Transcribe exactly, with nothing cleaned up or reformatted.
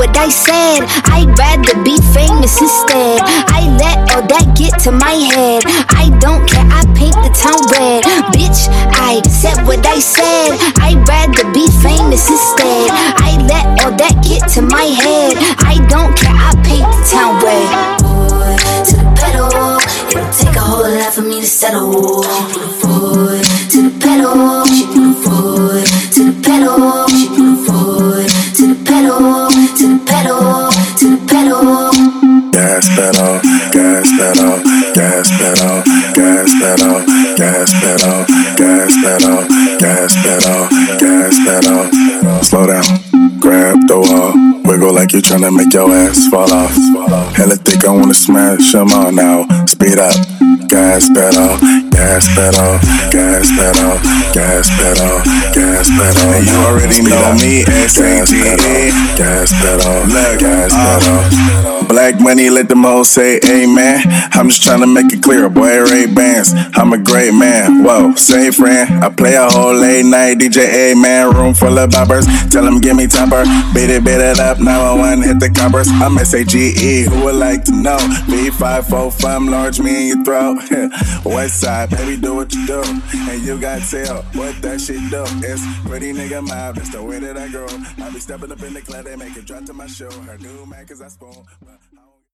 what I said. I'd rather be famous instead. I let all that get to my head. I don't care, I paint the town red. Bitch, I said what I said. I'd rather be famous instead. I let all that get to my head. I don't care, I paint the town red. Boy, to the pedal, it'll take a whole lot for me to settle. Boy, to the pedal, boy, to the pedal, boy, to the pedal, to the pedal, to the pedal. Gas pedal, gas pedal, gas pedal, gas pedal, gas pedal, gas pedal, gas pedal, gas pedal. Slow down, grab the wall, wiggle like you're tryna make your ass fall off. Hella thick, I wanna smash them all now. Speed up, gas pedal, gas pedal, gas pedal, gas pedal, gas pedal. And you already know me, S A G E. Gas pedal, gas pedal. Black money, let them hoes say amen. I'm just tryna make it clear, boy, Ray-Bans. I'm a great man, whoa, say friend. I play a whole late night D J, amen. Room full of boppers, tell them give me topper. Beat it, beat it up, nine one one, hit the coppers. I'm S A G E, who would like to know? B five four five, large me in your throat. West side, baby, do what you do. And you got tell what that shit do. It's pretty nigga mob, that's the way that I grow. I be stepping up in the club, they make it drop to my show. Her new man, cause I spoon.